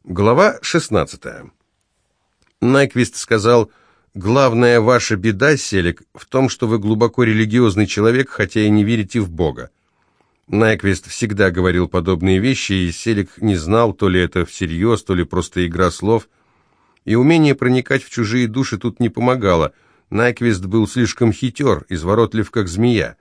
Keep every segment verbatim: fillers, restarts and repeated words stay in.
Глава шестнадцатая. Найквист сказал: «Главная ваша беда, Селик, в том, что вы глубоко религиозный человек, хотя и не верите в Бога». Найквист всегда говорил подобные вещи, и Селик не знал, то ли это всерьез, то ли просто игра слов. И умение проникать в чужие души тут не помогало. Найквист был слишком хитер, изворотлив, как змея.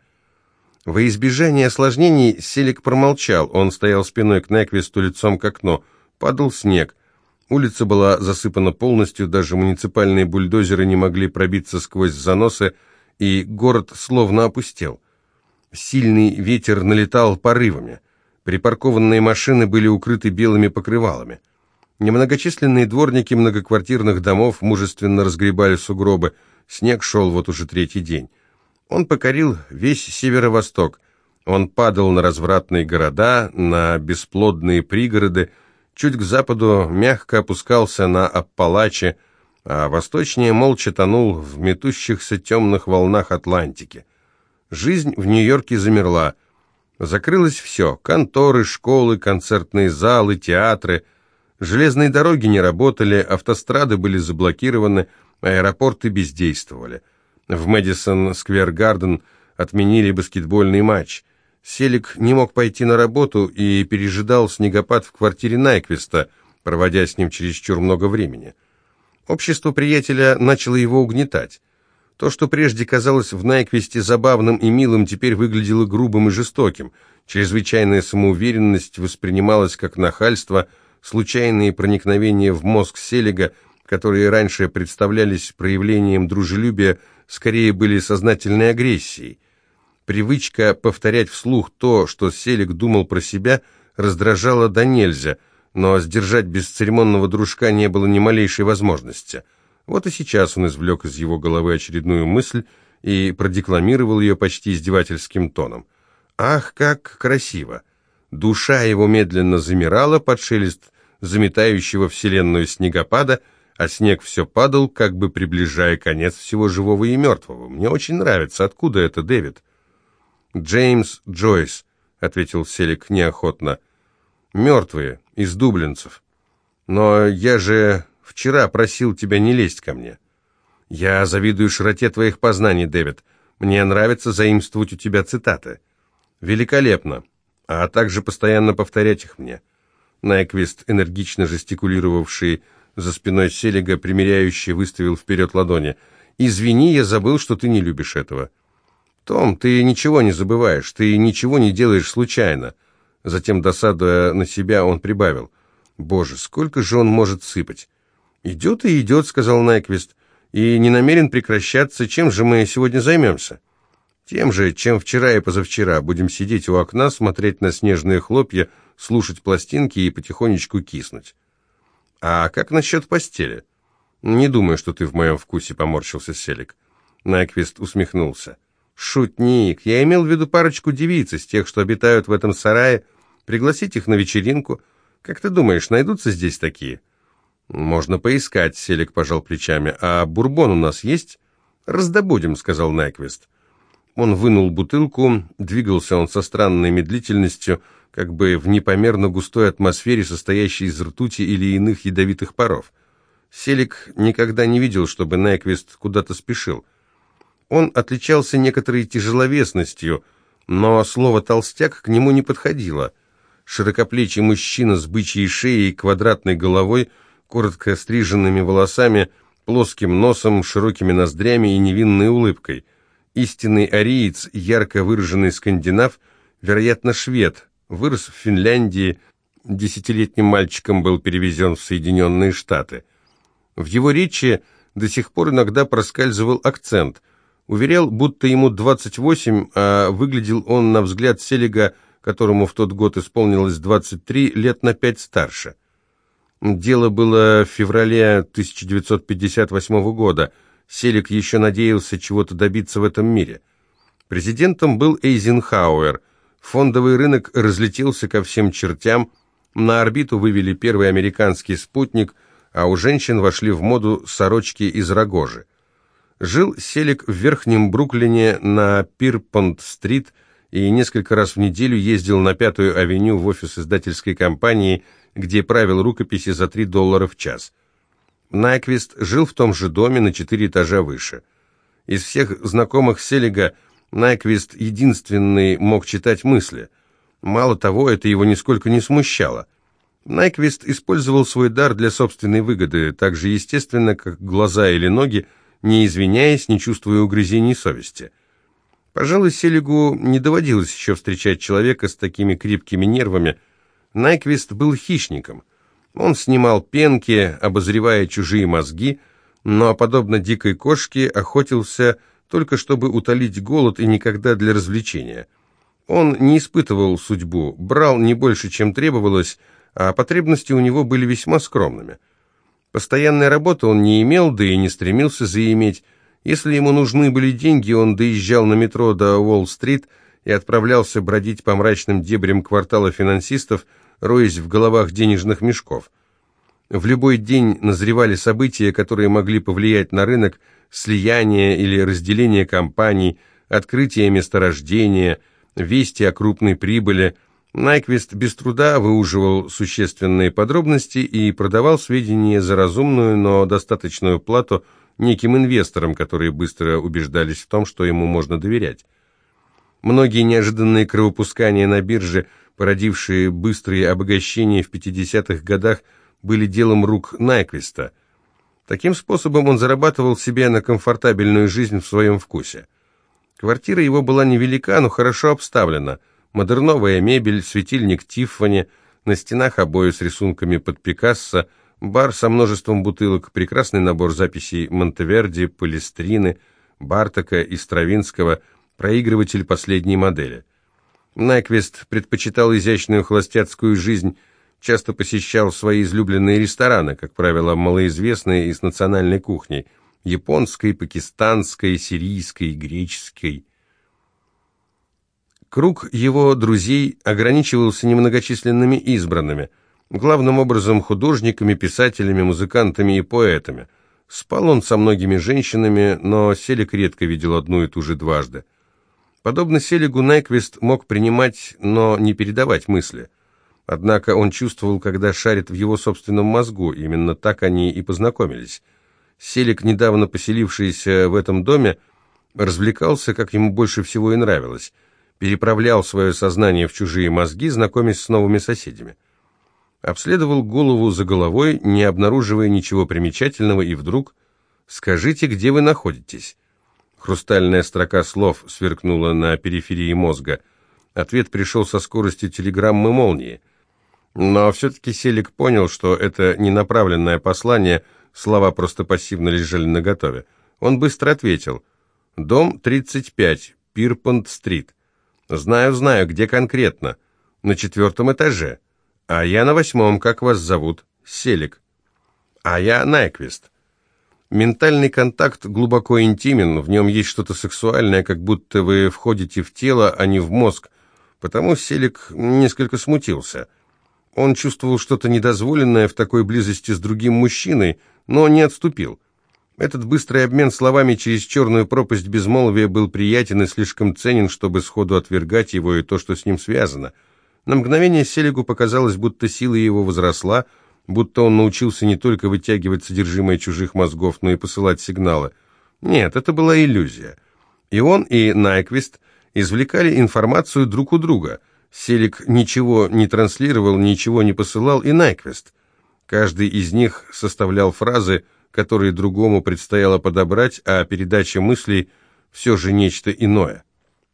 Во избежание осложнений Селик промолчал. Он стоял спиной к Найквисту, лицом к окну. Падал снег. Улица была засыпана полностью, даже муниципальные бульдозеры не могли пробиться сквозь заносы, и город словно опустел. Сильный ветер налетал порывами. Припаркованные машины были укрыты белыми покрывалами. Немногочисленные дворники многоквартирных домов мужественно разгребали сугробы. Снег шел вот уже третий день. Он покорил весь северо-восток. Он падал на развратные города, на бесплодные пригороды, чуть к западу мягко опускался на Аппалачи, а восточнее молча тонул в метущихся темных волнах Атлантики. Жизнь в Нью-Йорке замерла. Закрылось все: конторы, школы, концертные залы, театры. Железные дороги не работали, автострады были заблокированы, аэропорты бездействовали. В Мэдисон-сквер-гарден отменили баскетбольный матч. Селик не мог пойти на работу и пережидал снегопад в квартире Найквиста, проводя с ним чересчур много времени. Общество приятеля начало его угнетать. То, что прежде казалось в Найквисте забавным и милым, теперь выглядело грубым и жестоким. Чрезвычайная самоуверенность воспринималась как нахальство, случайные проникновения в мозг Селига, которые раньше представлялись проявлением дружелюбия, скорее были сознательной агрессией. Привычка повторять вслух то, что Селик думал про себя, раздражала до нельзя, но сдержать бесцеремонного дружка не было ни малейшей возможности. Вот и сейчас он извлек из его головы очередную мысль и продекламировал ее почти издевательским тоном. Ах, как красиво! Душа его медленно замирала под шелест заметающего вселенную снегопада, а снег все падал, как бы приближая конец всего живого и мертвого. Мне очень нравится. Откуда это, Дэвид? «Джеймс Джойс», — ответил Селик неохотно. «Мертвые, из дублинцев. Но я же вчера просил тебя не лезть ко мне». «Я завидую широте твоих познаний, Дэвид. Мне нравится заимствовать у тебя цитаты». «Великолепно. А также постоянно повторять их мне». Найквист, энергично жестикулировавший за спиной Селига, примиряющий, выставил вперед ладони. «Извини, я забыл, что ты не любишь этого». «Том, ты ничего не забываешь, ты ничего не делаешь случайно». Затем, досадуя на себя, он прибавил: «Боже, сколько же он может сыпать!» «Идет и идет», — сказал Найквист, — «и не намерен прекращаться. Чем же мы сегодня займемся?» «Тем же, чем вчера и позавчера. Будем сидеть у окна, смотреть на снежные хлопья, слушать пластинки и потихонечку киснуть». «А как насчет постели?» «Не думаю, что ты в моем вкусе», — поморщился Селик. Найквист усмехнулся. «Шутник, я имел в виду парочку девиц из тех, что обитают в этом сарае. Пригласить их на вечеринку. Как ты думаешь, найдутся здесь такие?» «Можно поискать», — Селик пожал плечами. «А бурбон у нас есть?» «Раздобудем», — сказал Найквист. Он вынул бутылку, двигался он со странной медлительностью, как бы в непомерно густой атмосфере, состоящей из ртути или иных ядовитых паров. Селик никогда не видел, чтобы Найквист куда-то спешил. Он отличался некоторой тяжеловесностью, но слово «толстяк» к нему не подходило. Широкоплечий мужчина с бычьей шеей, квадратной головой, коротко стриженными волосами, плоским носом, широкими ноздрями и невинной улыбкой. Истинный ариец, ярко выраженный скандинав, вероятно, швед, вырос в Финляндии, десятилетним мальчиком был перевезен в Соединенные Штаты. В его речи до сих пор иногда проскальзывал акцент. Уверял, будто ему двадцать восемь, а выглядел он, на взгляд Селига, которому в тот год исполнилось двадцать три, лет на пять старше. Дело было в феврале тысяча девятьсот пятьдесят восьмого года. Селик еще надеялся чего-то добиться в этом мире. Президентом был Эйзенхауэр. Фондовый рынок разлетелся ко всем чертям. На орбиту вывели первый американский спутник, а у женщин вошли в моду сорочки из рогожи. Жил Селик в Верхнем Бруклине на Пирпонт-стрит и несколько раз в неделю ездил на Пятую авеню в офис издательской компании, где правил рукописи за три доллара в час. Найквист жил в том же доме на четыре этажа выше. Из всех знакомых Селига Найквист единственный мог читать мысли. Мало того, это его нисколько не смущало. Найквист использовал свой дар для собственной выгоды, так же естественно, как глаза или ноги, не извиняясь, не чувствуя угрызений совести. Пожалуй, Селигу не доводилось еще встречать человека с такими крепкими нервами. Найквист был хищником. Он снимал пенки, обозревая чужие мозги, но, подобно дикой кошке, охотился только чтобы утолить голод и никогда для развлечения. Он не испытывал судьбу, брал не больше, чем требовалось, а потребности у него были весьма скромными. Постоянной работы он не имел, да и не стремился заиметь. Если ему нужны были деньги, он доезжал на метро до Уолл-стрит и отправлялся бродить по мрачным дебрям квартала финансистов, роясь в головах денежных мешков. В любой день назревали события, которые могли повлиять на рынок: слияние или разделение компаний, открытие месторождения, вести о крупной прибыли. Найквист без труда выуживал существенные подробности и продавал сведения за разумную, но достаточную плату неким инвесторам, которые быстро убеждались в том, что ему можно доверять. Многие неожиданные кровопускания на бирже, породившие быстрые обогащения в пятидесятых годах, были делом рук Найквиста. Таким способом он зарабатывал себе на комфортабельную жизнь в своем вкусе. Квартира его была невелика, но хорошо обставлена. Модерновая мебель, светильник Тиффани, на стенах обои с рисунками под Пикассо, бар со множеством бутылок, прекрасный набор записей Монтеверди, Палестрины, Бартака и Стравинского, проигрыватель последней модели. Найквист предпочитал изящную холостяцкую жизнь, часто посещал свои излюбленные рестораны, как правило, малоизвестные и с национальной кухней – японской, пакистанской, сирийской, греческой. Круг его друзей ограничивался немногочисленными избранными, главным образом художниками, писателями, музыкантами и поэтами. Спал он со многими женщинами, но Селик редко видел одну и ту же дважды. Подобно Селигу, Найквист мог принимать, но не передавать мысли. Однако он чувствовал, когда шарит в его собственном мозгу, именно так они и познакомились. Селик, недавно поселившийся в этом доме, развлекался, как ему больше всего и нравилось, переправлял свое сознание в чужие мозги, знакомясь с новыми соседями. Обследовал голову за головой, не обнаруживая ничего примечательного, и вдруг «Скажите, где вы находитесь?» Хрустальная строка слов сверкнула на периферии мозга. Ответ пришел со скоростью телеграммы молнии. Но все-таки Селик понял, что это не направленное послание, слова просто пассивно лежали наготове. Он быстро ответил: «Дом тридцать пять, Пирпонт-стрит». «Знаю, знаю, где конкретно?» «На четвертом этаже». «А я на восьмом, как вас зовут?» «Селик». «А я Найквист». Ментальный контакт глубоко интимен, в нем есть что-то сексуальное, как будто вы входите в тело, а не в мозг, потому Селик несколько смутился. Он чувствовал что-то недозволенное в такой близости с другим мужчиной, но не отступил. Этот быстрый обмен словами через черную пропасть безмолвия был приятен и слишком ценен, чтобы сходу отвергать его и то, что с ним связано. На мгновение Селигу показалось, будто сила его возросла, будто он научился не только вытягивать содержимое чужих мозгов, но и посылать сигналы. Нет, это была иллюзия. И он, и Найквист извлекали информацию друг у друга. Селик ничего не транслировал, ничего не посылал, и Найквист. Каждый из них составлял фразы, которые другому предстояло подобрать, а передача мыслей все же нечто иное.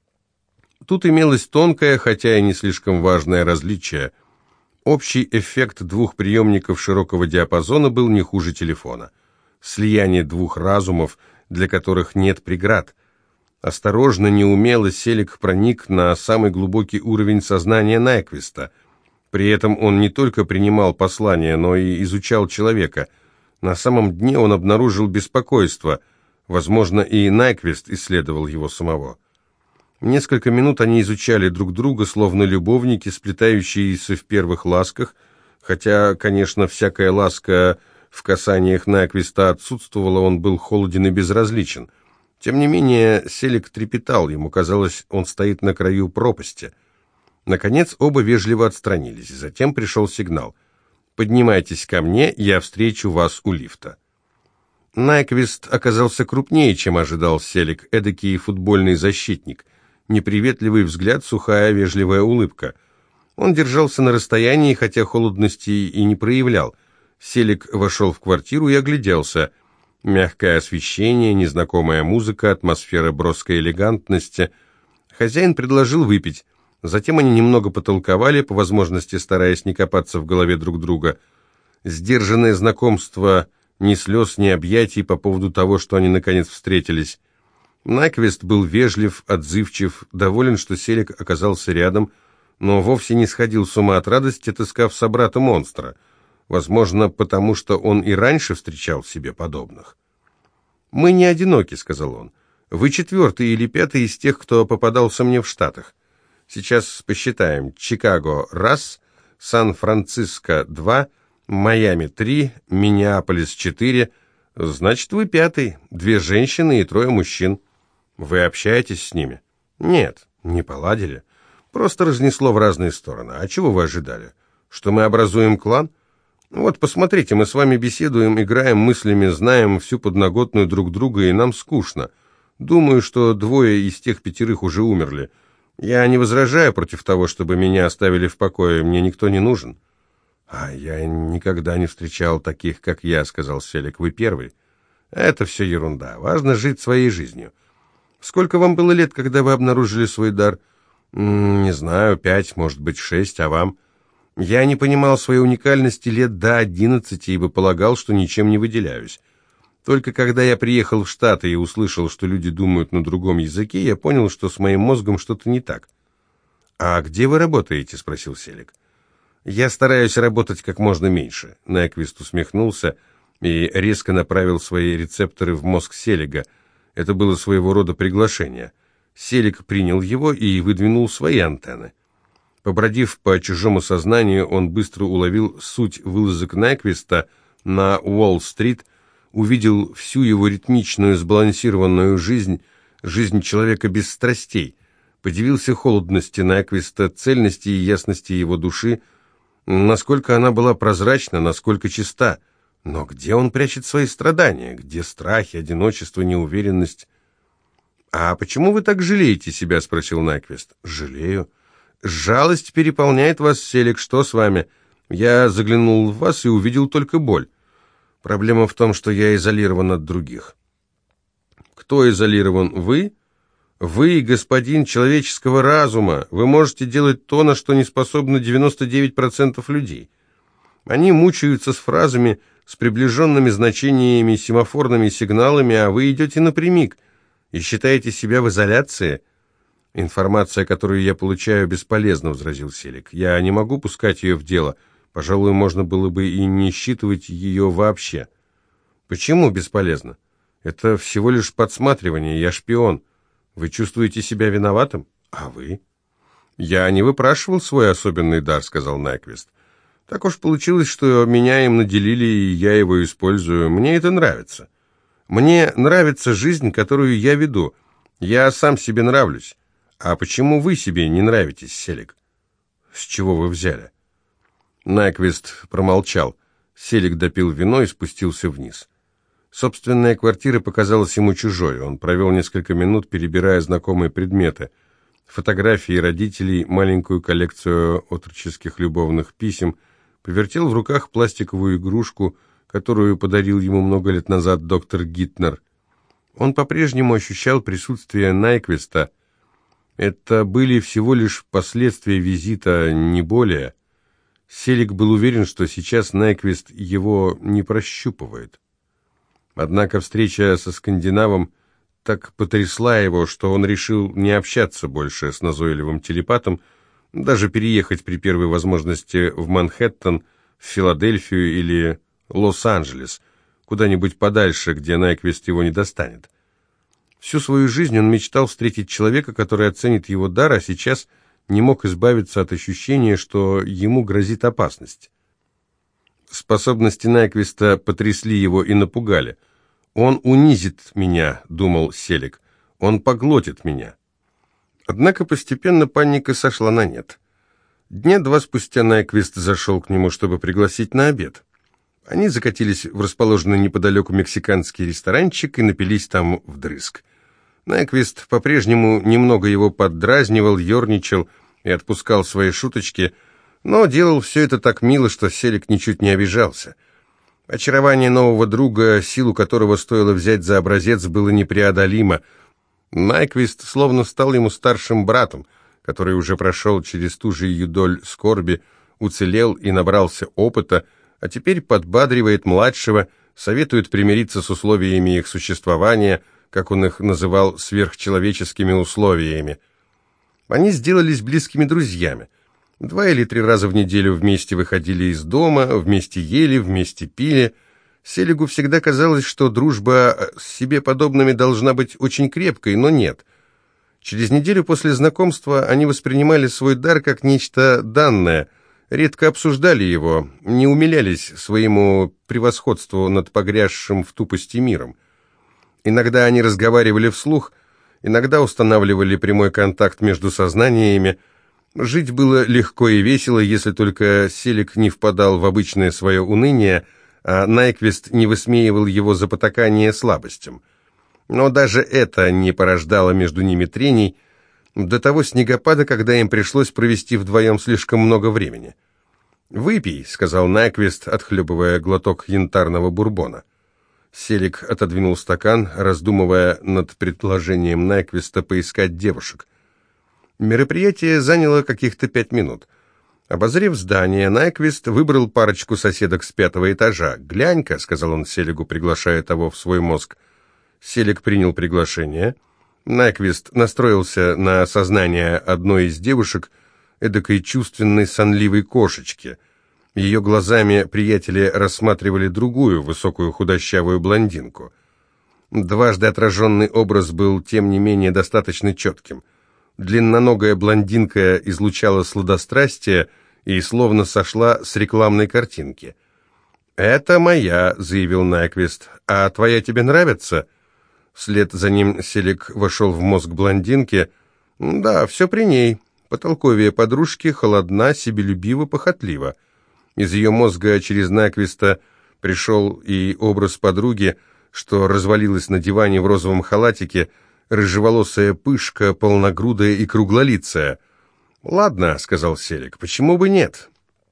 Тут имелось тонкое, хотя и не слишком важное различие. Общий эффект двух приемников широкого диапазона был не хуже телефона. Слияние двух разумов, для которых нет преград. Осторожно, неумело Селик проник на самый глубокий уровень сознания Найквиста. При этом он не только принимал послания, но и изучал человека. На самом дне он обнаружил беспокойство. Возможно, и Найквист исследовал его самого. Несколько минут они изучали друг друга, словно любовники, сплетающиеся в первых ласках, хотя, конечно, всякая ласка в касаниях Найквиста отсутствовала, он был холоден и безразличен. Тем не менее, Селик трепетал, ему казалось, он стоит на краю пропасти. Наконец, оба вежливо отстранились, затем пришел сигнал. Поднимайтесь ко мне, я встречу вас у лифта». Найквист оказался крупнее, чем ожидал Селик, эдакий футбольный защитник. Неприветливый взгляд, сухая вежливая улыбка. Он держался на расстоянии, хотя холодности и не проявлял. Селик вошел в квартиру и огляделся. Мягкое освещение, незнакомая музыка, атмосфера броской элегантности. Хозяин предложил выпить. Затем они немного потолковали, по возможности стараясь не копаться в голове друг друга. Сдержанное знакомство, ни слез, ни объятий по поводу того, что они наконец встретились. Найквист был вежлив, отзывчив, доволен, что Селик оказался рядом, но вовсе не сходил с ума от радости, отыскав собрата-монстра. Возможно, потому что он и раньше встречал себе подобных. «Мы не одиноки», — сказал он. «Вы четвертый или пятый из тех, кто попадался мне в Штатах. Сейчас посчитаем. Чикаго — раз, Сан-Франциско — два, Майами — три, Миннеаполис — четыре. Значит, вы пятый. Две женщины и трое мужчин. Вы общаетесь с ними?» «Нет, не поладили. Просто разнесло в разные стороны. А чего вы ожидали? Что мы образуем клан? Вот, посмотрите, мы с вами беседуем, играем мыслями, знаем всю подноготную друг друга, и нам скучно. Думаю, что двое из тех пятерых уже умерли. Я не возражаю против того, чтобы меня оставили в покое, мне никто не нужен». «А я никогда не встречал таких, как я», — сказал Селик. «Вы первый». «Это все ерунда. Важно жить своей жизнью». «Сколько вам было лет, когда вы обнаружили свой дар?» М -м, «Не знаю, пять, может быть, шесть, а вам?» «Я не понимал своей уникальности лет до одиннадцати, ибо полагал, что ничем не выделяюсь. Только когда я приехал в Штаты и услышал, что люди думают на другом языке, я понял, что с моим мозгом что-то не так». «А где вы работаете?» — спросил Селик. «Я стараюсь работать как можно меньше». Найквист усмехнулся и резко направил свои рецепторы в мозг Селига. Это было своего рода приглашение. Селик принял его и выдвинул свои антенны. Побродив по чужому сознанию, он быстро уловил суть вылазок Найквиста на Уолл-стрит, увидел всю его ритмичную, сбалансированную жизнь, жизнь человека без страстей, подивился холодности Найквиста, цельности и ясности его души, насколько она была прозрачна, насколько чиста. Но где он прячет свои страдания? Где страхи, одиночество, неуверенность? «А почему вы так жалеете себя?» — спросил Найквист. «Жалею. Жалость переполняет вас, Селик. Что с вами? Я заглянул в вас и увидел только боль. Проблема в том, что я изолирован от других». «Кто изолирован? Вы?» «Вы, господин человеческого разума. Вы можете делать то, на что не способны девяносто девять процентов людей. Они мучаются с фразами, с приближенными значениями, семафорными сигналами, а вы идете напрямик и считаете себя в изоляции». «Информация, которую я получаю, бесполезна», — возразил Селик. «Я не могу пускать ее в дело. Пожалуй, можно было бы и не считывать ее вообще». «Почему бесполезно? Это всего лишь подсматривание, я шпион. Вы чувствуете себя виноватым? А вы?» «Я не выпрашивал свой особенный дар», — сказал Найквист. «Так уж получилось, что меня им наделили, и я его использую. Мне это нравится. Мне нравится жизнь, которую я веду. Я сам себе нравлюсь. А почему вы себе не нравитесь, Селик?» «С чего вы взяли?» Найквист промолчал. Селик допил вино и спустился вниз. Собственная квартира показалась ему чужой. Он провел несколько минут, перебирая знакомые предметы. Фотографии родителей, маленькую коллекцию отроческих любовных писем, повертел в руках пластиковую игрушку, которую подарил ему много лет назад доктор Гитнер. Он по-прежнему ощущал присутствие Найквиста. Это были всего лишь последствия визита, не более. Селик был уверен, что сейчас Найквист его не прощупывает. Однако встреча со скандинавом так потрясла его, что он решил не общаться больше с назойливым телепатом, даже переехать при первой возможности в Манхэттен, в Филадельфию или Лос-Анджелес, куда-нибудь подальше, где Найквист его не достанет. Всю свою жизнь он мечтал встретить человека, который оценит его дар, а сейчас не мог избавиться от ощущения, что ему грозит опасность. Способности Найквиста потрясли его и напугали. «Он унизит меня», — думал Селик, — «он поглотит меня». Однако постепенно паника сошла на нет. Дня два спустя Найквист зашел к нему, чтобы пригласить на обед. Они закатились в расположенный неподалеку мексиканский ресторанчик и напились там вдрызг. Найквист по-прежнему немного его поддразнивал, ерничал и отпускал свои шуточки, но делал все это так мило, что Селик ничуть не обижался. Очарование нового друга, силу которого стоило взять за образец, было непреодолимо. Найквист словно стал ему старшим братом, который уже прошел через ту же юдоль скорби, уцелел и набрался опыта, а теперь подбадривает младшего, советует примириться с условиями их существования, как он их называл, сверхчеловеческими условиями. Они сделались близкими друзьями. Два или три раза в неделю вместе выходили из дома, вместе ели, вместе пили. Селигу всегда казалось, что дружба с себе подобными должна быть очень крепкой, но нет. Через неделю после знакомства они воспринимали свой дар как нечто данное, редко обсуждали его, не умилялись своему превосходству над погрязшим в тупости миром. Иногда они разговаривали вслух, иногда устанавливали прямой контакт между сознаниями. Жить было легко и весело, если только Селик не впадал в обычное свое уныние, а Найквист не высмеивал его за потакание слабостям. Но даже это не порождало между ними трений, до того снегопада, когда им пришлось провести вдвоем слишком много времени. «Выпей», — сказал Найквист, отхлебывая глоток янтарного бурбона. Селик отодвинул стакан, раздумывая над предложением Найквиста поискать девушек. Мероприятие заняло каких-то пять минут. Обозрев здание, Найквист выбрал парочку соседок с пятого этажа. «Глянь-ка», — сказал он Селигу, приглашая того в свой мозг. Селик принял приглашение. Найквист настроился на сознание одной из девушек, эдакой чувственной сонливой кошечки. Ее глазами приятели рассматривали другую, высокую худощавую блондинку. Дважды отраженный образ был, тем не менее, достаточно четким. Длинноногая блондинка излучала сладострастие и словно сошла с рекламной картинки. «Это моя», — заявил Найквист. «А твоя тебе нравится?» Вслед за ним Селик вошел в мозг блондинки. «Да, все при ней. Потолковее подружки, холодна, себелюбива, похотлива». Из ее мозга через Найквиста пришел и образ подруги, что развалилась на диване в розовом халатике, рыжеволосая пышка, полногрудая и круглолицая. «Ладно», — сказал Селик, — «почему бы нет?»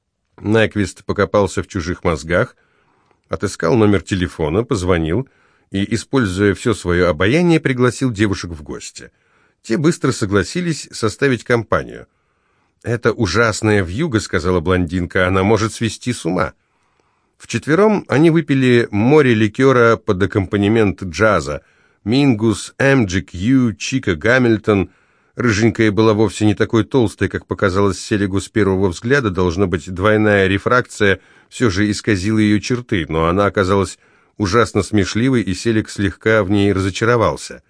Найквист покопался в чужих мозгах, отыскал номер телефона, позвонил и, используя все свое обаяние, пригласил девушек в гости. Те быстро согласились составить компанию. «Это ужасная вьюга», — сказала блондинка, — «она может свести с ума». Вчетвером они выпили море ликера под аккомпанемент джаза. Мингус, Эмджи Кью, Чика Гамильтон. Рыженькая была вовсе не такой толстой, как показалось Селигу с первого взгляда. Должно быть, двойная рефракция все же исказила ее черты, но она оказалась ужасно смешливой, и Селик слегка в ней разочаровался.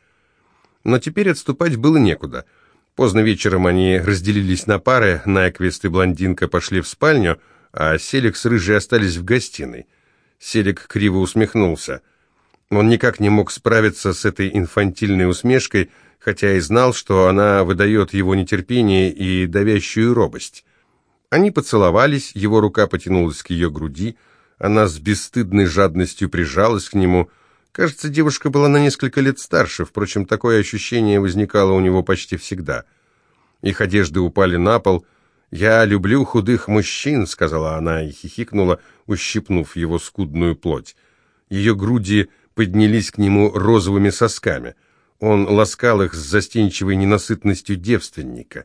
Но теперь отступать было некуда. Поздно вечером они разделились на пары, Найквист и блондинка пошли в спальню, а Селик с Рыжей остались в гостиной. Селик криво усмехнулся. Он никак не мог справиться с этой инфантильной усмешкой, хотя и знал, что она выдает его нетерпение и давящую робость. Они поцеловались, его рука потянулась к ее груди, она с бесстыдной жадностью прижалась к нему. Кажется, девушка была на несколько лет старше, впрочем, такое ощущение возникало у него почти всегда. Их одежды упали на пол. «Я люблю худых мужчин», — сказала она и хихикнула, ущипнув его скудную плоть. Ее груди поднялись к нему розовыми сосками. Он ласкал их с застенчивой ненасытностью девственника.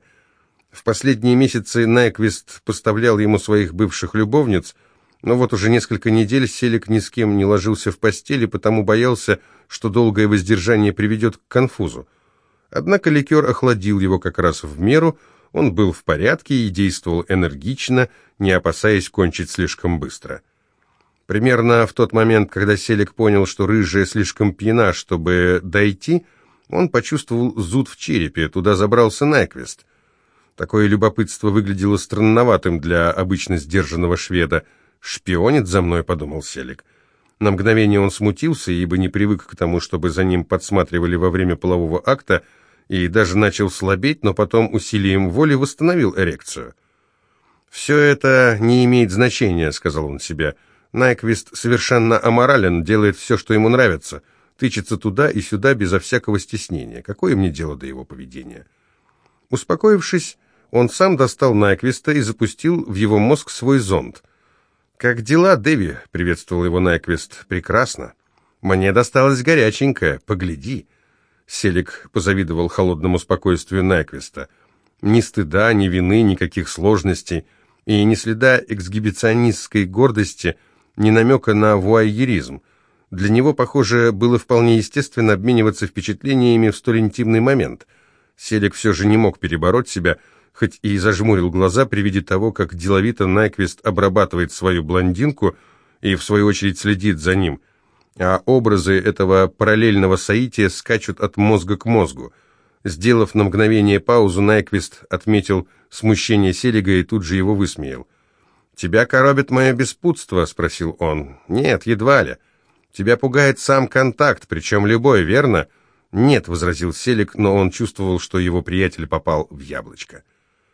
В последние месяцы Найквист поставлял ему своих бывших любовниц, но вот уже несколько недель Селик ни с кем не ложился в постели, потому боялся, что долгое воздержание приведет к конфузу. Однако ликер охладил его как раз в меру, он был в порядке и действовал энергично, не опасаясь кончить слишком быстро. Примерно в тот момент, когда Селик понял, что Рыжая слишком пьяна, чтобы дойти, он почувствовал зуд в черепе, туда забрался Найквист. Такое любопытство выглядело странноватым для обычно сдержанного шведа. «Шпионит за мной», — подумал Селик. На мгновение он смутился, ибо не привык к тому, чтобы за ним подсматривали во время полового акта, и даже начал слабеть, но потом усилием воли восстановил эрекцию. «Все это не имеет значения», — сказал он себе. «Найквист совершенно аморален, делает все, что ему нравится, тычется туда и сюда безо всякого стеснения. Какое мне дело до его поведения?» Успокоившись, он сам достал Найквиста и запустил в его мозг свой зонд. «Как дела, Дэви?» — приветствовал его Найквист. «Прекрасно. Мне досталось горяченькое. Погляди». Селик позавидовал холодному спокойствию Найквиста. Ни стыда, ни вины, никаких сложностей, и ни следа эксгибиционистской гордости, ни намека на вуайеризм. Для него, похоже, было вполне естественно обмениваться впечатлениями в столь интимный момент. Селик все же не мог перебороть себя, хоть и зажмурил глаза при виде того, как деловито Найквист обрабатывает свою блондинку и, в свою очередь, следит за ним. А образы этого параллельного соития скачут от мозга к мозгу. Сделав на мгновение паузу, Найквист отметил смущение Селига и тут же его высмеял. «Тебя коробит мое беспутство?» — спросил он. «Нет, едва ли. Тебя пугает сам контакт, причем любой, верно?» «Нет», — возразил Селик, но он чувствовал, что его приятель попал в яблочко.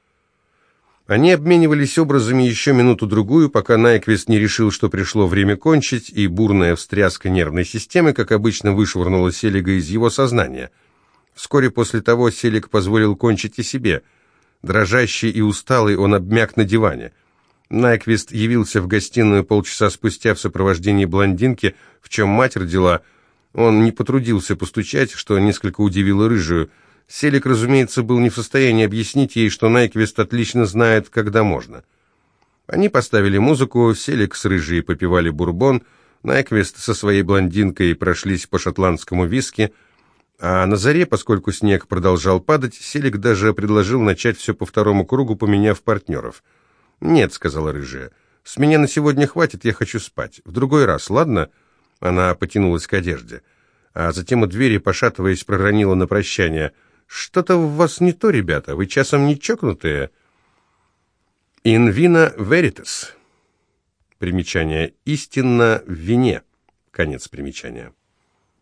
Они обменивались образами еще минуту-другую, пока Найквист не решил, что пришло время кончить, и бурная встряска нервной системы, как обычно, вышвырнула Селига из его сознания. Вскоре после того Селик позволил кончить и себе. Дрожащий и усталый он обмяк на диване. Найквист явился в гостиную полчаса спустя в сопровождении блондинки, в чем мать родила. Он не потрудился постучать, что несколько удивило рыжую. Селик, разумеется, был не в состоянии объяснить ей, что Найквист отлично знает, когда можно. Они поставили музыку, Селик с рыжей попивали бурбон, Найквист со своей блондинкой прошлись по шотландскому виски, а на заре, поскольку снег продолжал падать, Селик даже предложил начать все по второму кругу, поменяв партнеров. «Нет», — сказала рыжая, — «с меня на сегодня хватит, я хочу спать. В другой раз, ладно?» Она потянулась к одежде, а затем у двери, пошатываясь, проронила на прощание: «Что-то в вас не то, ребята, вы часом не чокнутые?» «In vino veritas». Примечание: «Истинно в вине». Конец примечания.